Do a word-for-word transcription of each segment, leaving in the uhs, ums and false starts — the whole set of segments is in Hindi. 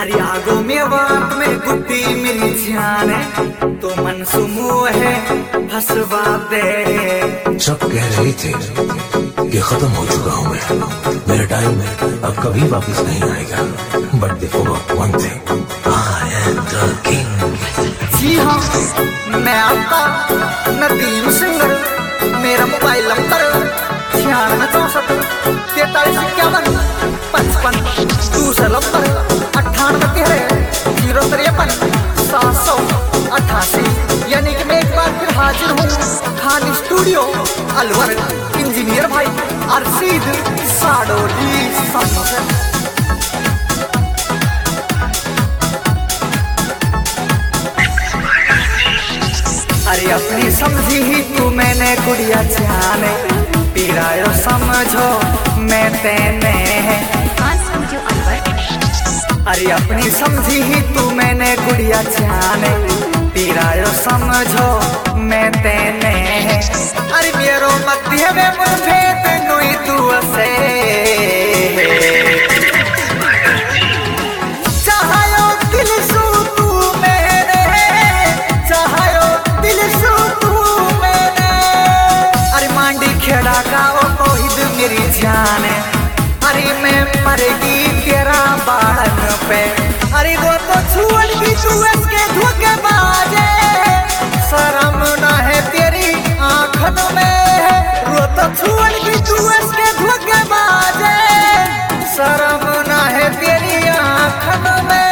अरे आगो में बात में गुट्टी मेरी जान है तो मन सुमोह है भसवा दे। सब कह रहे थे कि खत्म हो चुका हूँ मैं, मेरा टाइम अब कभी वापस नहीं आएगा। बट देखो one thing, I am the king. जी हाँ, मैं आपका नदीम सिंगर। मेरा मोबाइल नंबर छियानवे चौसठ तैतालीस इक्यावन पचपन। दूसरा नंबर अट्ठानवे तेरह जीरो तिरपन सात सौ अट्ठासी। यानी कि मैं एक बार फिर हाजिर हूँ खान स्टूडियो अलवर, इंजीनियर भाई अरशीद साडोली समझे। अरे अपनी समझी ही तू मैंने गुड़िया जाने, पीरायो समझो मैं तेने। अरे अपनी समझी ही तू मैंने गुड़िया जाने, पीरायो समझो मैं तेने। अरे मेरो मध्य में मुझे तेनु ही तू से चाहो दिल सू तू मैंने, चाहो दिल सू तू मैंने। अरे मांडी खेड़ा का ओ तोहिद मेरी जान है। अरे मैं मरेगी तेरा बाड़न पे। अरे वो तो छुअन भी तू इसके धोखे बाजे, शर्म ना है तेरी आँखन में। वो तो छुअन भी तू इसके धोखे बाजे, शर्म ना है तेरी आँखन में।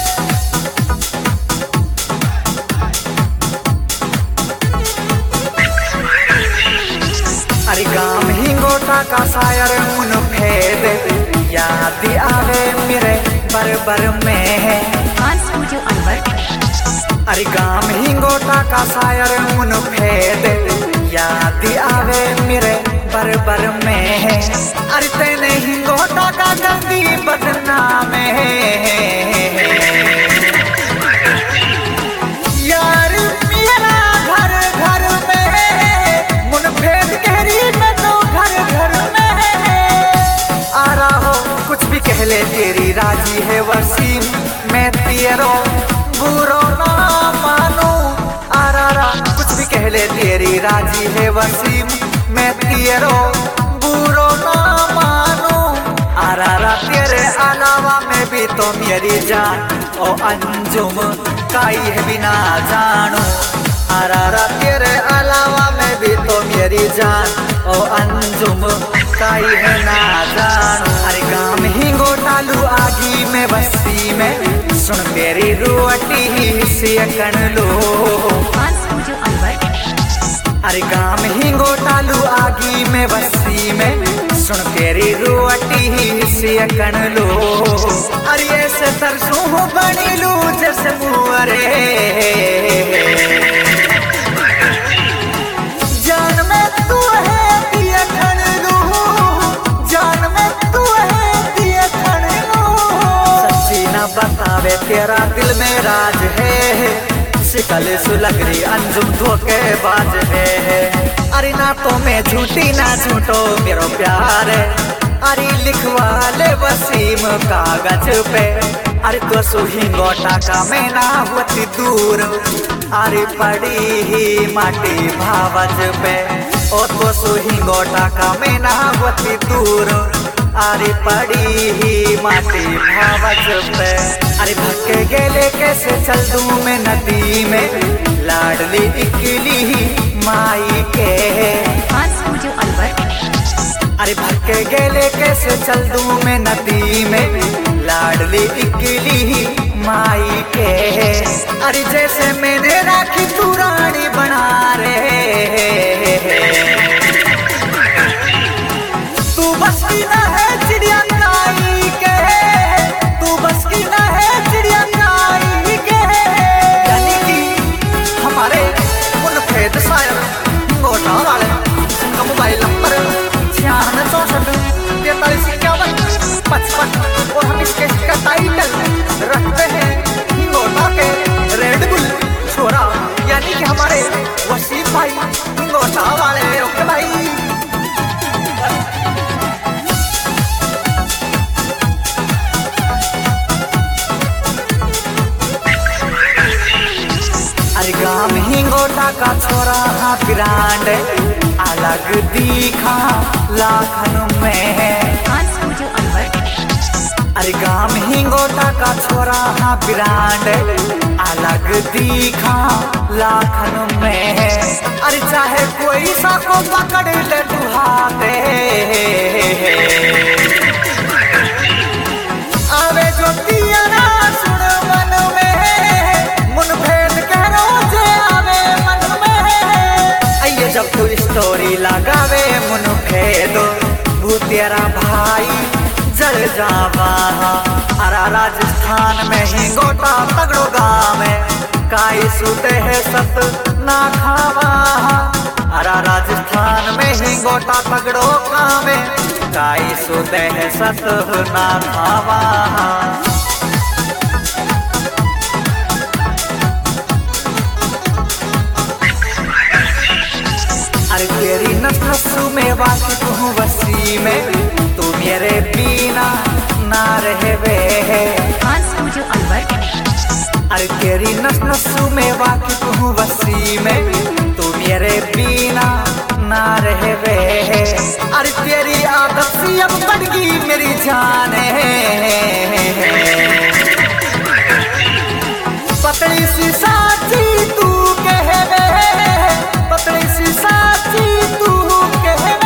अरे गाम ही गोटा का शायर मुन फेद, याद आवे मेरे बरबर में है। अरे गाम ही गोटा का शायर मुन फेद, याद आवे मेरे बरबर में है। अरे तेने ही गोटा का गंदी बदनाम है। यार मेरा घर घर में मुन फेद कहरी में तो घर घर में आ रहा हो। कुछ भी कह ले तेरी राजी है वसीम, मैं तेरो बुरो ना मानू। आ रहा कुछ भी कह ले तेरी राजी है वसीम, मैं तेरो बुरो ना मानू। आ रहा तेरे अलावा मैं भी तो मेरी जान ओ अंजुम काई है बिना जानू। आ रहा तेरे अलावा मैं भी तो मेरी जान ओ अंजुम काई है ना जानू। अरे गाम ही गोटालू आगी में बस्ती में, सुन तेरी रोटी ही से कण लो। अरे गाम ही गोटालू आगी में बस्ती में, सुन तेरी रोटी ही से कण लो। अरे ऐसे तरसू हो बनी लू जैसे मुअरे, जान में तू है दिया खण लू, जान में तू है दिया खण लू। सच्ची ना बतावे तेरा दिल में राज है, शिकल सुलगरी अंजुम धोखे बाज है। अरे ना तो मैं झूठी ना झूठो मेरो प्यार है। अरे लिखवा ले वसीम कागज पे। अरे तो सुही गोटा का मैं ना होती दूर, अरे पड़ी ही माटी भावज पे। ओ तो सुही गोटा का मैं ना होती दूर, अरे पड़ी ही माटी भावज पे। अरे भक्के गेले कैसे चल दूं मैं नदी में, लाडली इकली ही माई के। अरे भक्के गेले कैसे चल दूं मैं नदी में, लाडली इकली ही माई के। अरे जैसे मैंने राखी तू रानी बना रे, तू बस की ना है चिड़िया काई के, तू बस की ना है चिड़िया काई के। यानी कि हमारे मुन फेद शायर गोटा वाले का मोबाइल नंबर छियानवे चौसठ तैतालीस इक्यावन पचपन। और हम इसके इसका टाइटल रखते हैं गोटा के रेड बुल छोरा, यानी कि हमारे वसीम भाई गोटा वाले। ओके भाई। हिंगोटा का छोरा हाँ ब्रांड अलग दिखा लाखन में। अरे गाम हिंगोटा का छोरा हाँ ब्रांड अलग दिखा लाखन में। अरे चाहे कोई सा को पकड़ ले तू हाथे आवे जो तियारा सुन मन में मुन भेद के रोजे आवे मन में। आइए जब तू स्टोरी लगावे मुन भेदो वो तेरा भाई जल जावा। अरा राजस्थान में हिंगोटा तगड़ो गाँव काई सुते है सत ना खावा। अरा राजस्थान में हिंगोटा तगड़ो गाँव काई सुते है सत ना खावा। अरे तेरी नसू में वाकिफ हूँ वसी में तू मेरे बिना ना रहे वे। अरे तेरी नस नसू में वाकिफ हूँ वसी में तू मेरे बिना ना रहे वे। अरे तेरी आदत सी अब बढ़ गई मेरी जान पतली सी साथी तू कह वे पतली सी साथी तू कह वे।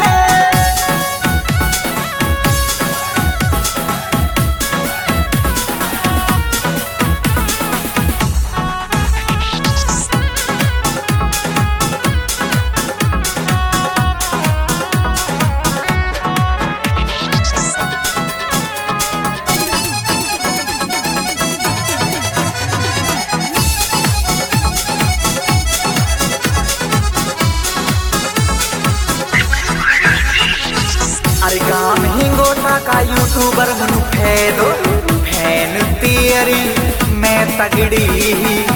अरे गाम हिंगोटा का यूट्यूबर मनु फेदो फैन तेरी मैं तगड़ी।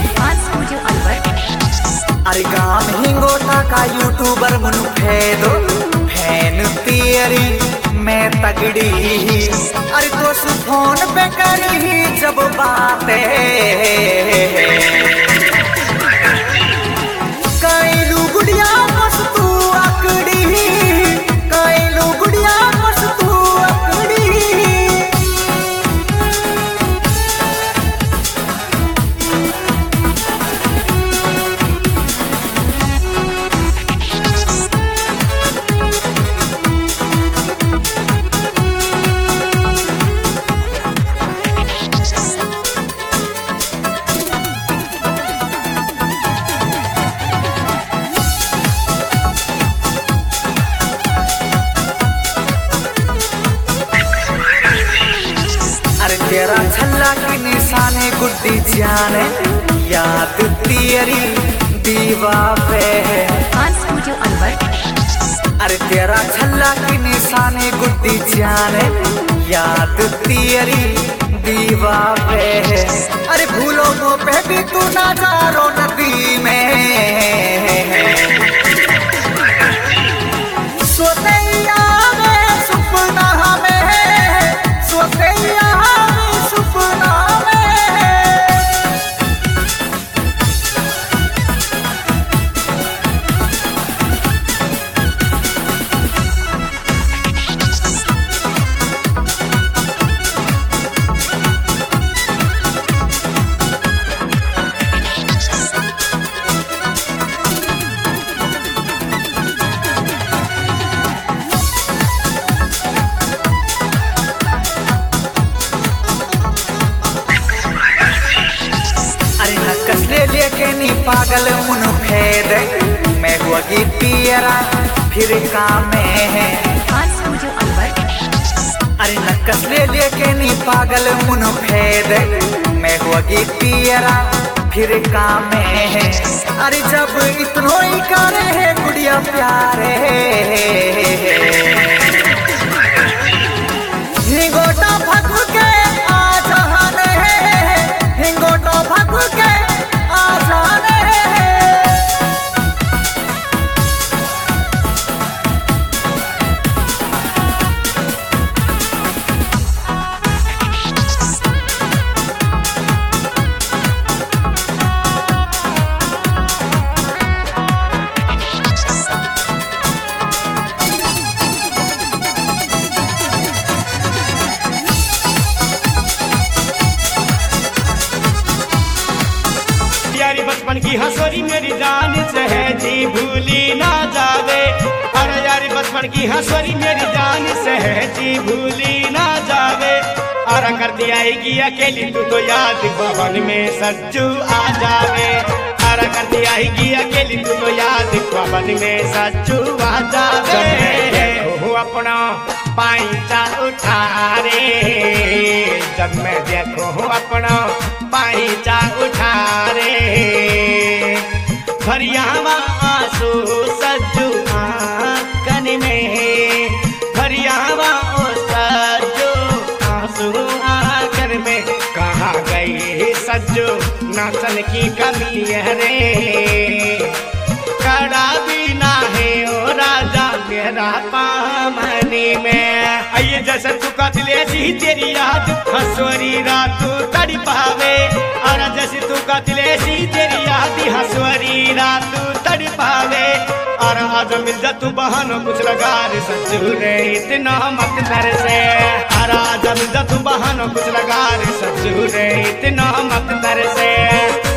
अरे गाम हिंगोटा का यूट्यूबर मनु फेदो फैन तेरी मैं तगड़ी। अरे तो फोन पे करी जब बातें कई लुगड़िया बस तू अकड़ी तेरा छल्ला की निशाने गुड्डी जाने याद तेरी दीवा पे। अरे तेरा छल्ला की निशाने गुड्डी जाने याद तेरी दीवा पे। अरे भूलो मो पे भी तू ना जारो नदी में सोतैया में सुपना में सोतैया सुपना में। पागल मुन फेद मैं हुआ की तेरा फिर काम में। अरे नक्कस ले लेके नी पागल मुन फेद मैं हुआ की तेरा फिर काम में। अरे जब इतनो ही करे है गुड़िया प्यारे हिंगोटा भग के आ जाने हिंगोटा भग के आ जाने। बचपन की हंसवरी मेरी जान सहजी भूली ना जावे। और कर दिया अकेली तू तो याद पवन में सज्जू आ जावे। और कर दिया अकेली तू तो याद पवन में सज्जू आ जावे। हो अपना पाइचा उठा रे, जब मैं देखो अपना पाइचा उठा रे। भरियावा आंसू सज्जू आंखन में, भरियावा ओ सज्जू आंसू आंखन में। कहाँ गई सज्जू नाचन की कमी है रे, कड़ा भी ना है ओ राजा मेरा पामनी में। आइए जैसे तू कतले सी तेरी याद हंसवरी रात तड़ पावे। और जैसे तू कतले सी तेरी याद हंसवरी रात तड़ पावे। और आज मिल जा तू बहानो कुछ लगा रे सज्जू रे इतना मत डर से। और आज मिल जा तू बहानो कुछ लगा रे सज्जू रे इतना मत डर से।